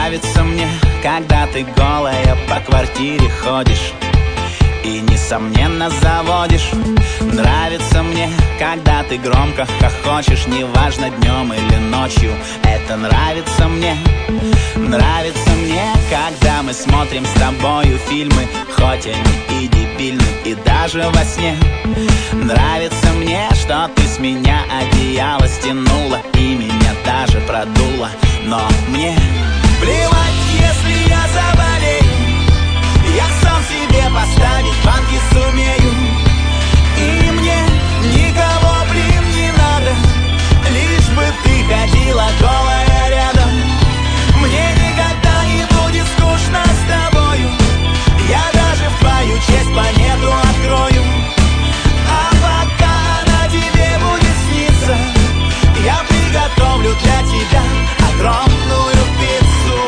Нравится мне, когда ты голая по квартире ходишь и, несомненно, заводишь. Нравится мне, когда ты громко хохочешь, неважно, днем или ночью. Это нравится мне. Нравится мне, когда мы смотрим с тобою фильмы, хоть они и дебильны, и даже во сне. Нравится мне, что ты с меня одеяло стянула и меня даже продула. Но мне плевать, если я заболею, я сам себе поставить банки сумею. И мне никого, блин, не надо, лишь бы ты ходила голая рядом. Мне никогда не будет скучно с тобою, я даже в твою честь планету открою. А пока она тебе будет сниться, я приготовлю для тебя огромную пиццу.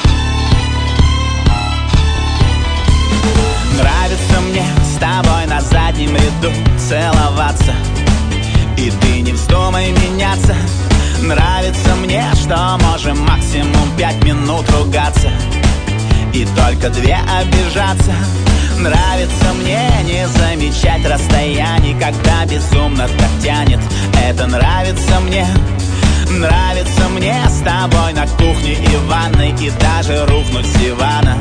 Нравится мне с тобой на заднем ряду целоваться, и ты не вздумай меняться. Нравится мне, что можем максимум 5 минут ругаться и только 2 обижаться. Нравится мне не замечать расстояний, когда безумно так тянет. Это нравится мне. Нравится мне с тобой на кухне и ванной, и даже рухнуть с дивана.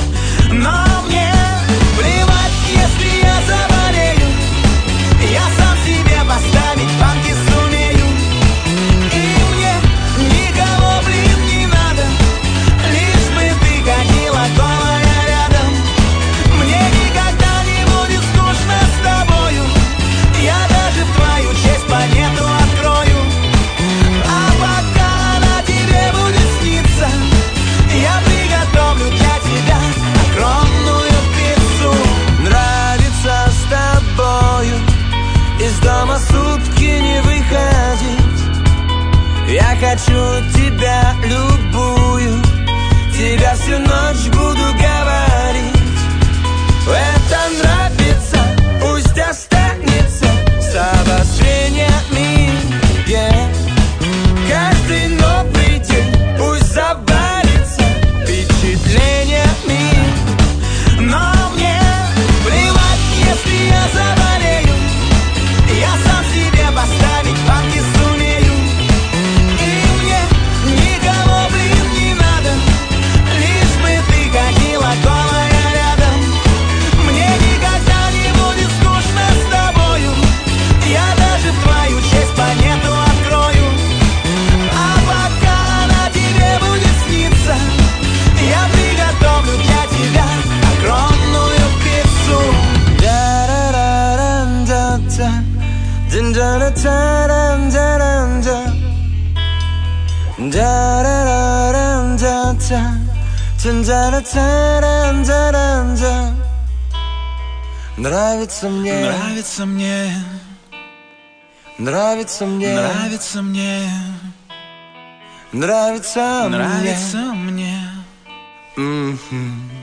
Но мне плевать, если я заболею, я сам себе поставить банки сумею. И мне никого, блин, не надо, лишь бы ты ходила голая рядом. Мне никогда не будет скучно с тобою, я даже в твою честь планету открою. А пока она тебе будет сниться, я приготовлю для тебя огромную пиццу. Нравится с тобою из дома сутки не выходить. Я хочу тебя любую, тебя всю ночь буду говорить. Это нравится, пусть останется с обострениями, yeah. Каждый новый день пусть забавится впечатлениями. Но мне плевать, если я заболею, я сам себе поставить банки сумею. И мне никого, блин, не надо, лишь бы ты ходила голая рядом. Мне никогда не будет скучно с тобою, я даже в твою честь планету открою. А пока она тебе будет сниться, я приготовлю для тебя огромную пиццу. Нравится мне, нравится мне, нравится мне, нравится мне, нравится мне, нравится мне.